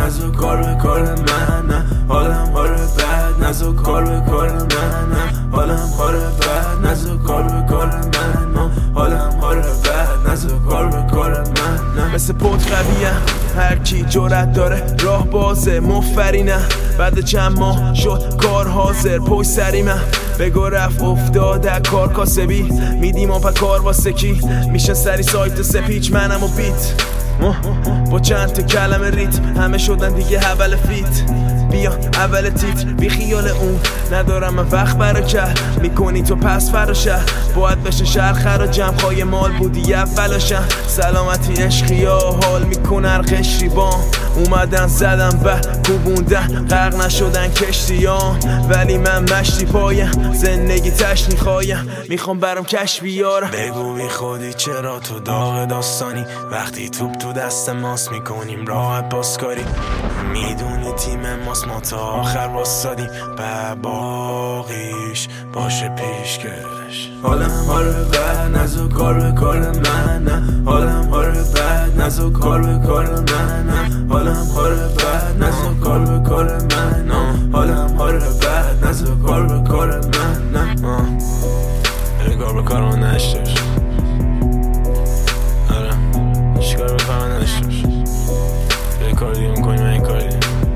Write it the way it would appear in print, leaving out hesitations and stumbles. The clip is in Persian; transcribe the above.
نزو کار به کار من نه حالم حال بد نزو کار به کار من نه حالم حال بد نزو کار به کار من نه حالم حال بد نزو کار به کار من نه مثل پوت قویه هر کی جرأت داره راه بازه مفرینه بعد چند ماه شد کار حاضر پشت سری من بگو رفت افتاده کار کاسبی میدیم اون پا کار واسه کی میشه سری سایت سپیچ منم و بیت با چند تا کلمه ریتم همه شدن دیگه اول فیت بیا اول تیتر بی خیال اون ندارم من وقت برا کل میکنی تو پس فراشه باید بشه شهر خراجم خواهی مال بودی اولاشم سلامتی عشقیا حال میکنن قشری بام اومدن زدن به کوبوندن غرق نشدن کشتیان ولی من مشتی پایم زندگی تشنی خوایم میخوام برام کش بیارم بگو بی خودی چرا تو داغ داستانی وقتی توپ تو دست ماست میکنیم راحت پاسکاری میدونی تیم ماست ما تا آخر واسادیم باقیش باشه پیشکش حالم حال بد نزو کار به کار من نه حالم حال بد نزو کار به کار من نه حالم حال بد نزو کار به کار من نه حالم حال بد نزو کار به کار من نه کار به کار من نشتش آره هیچ کار به کار من نشتش یه کار دیگه میکنی من این کار دیگه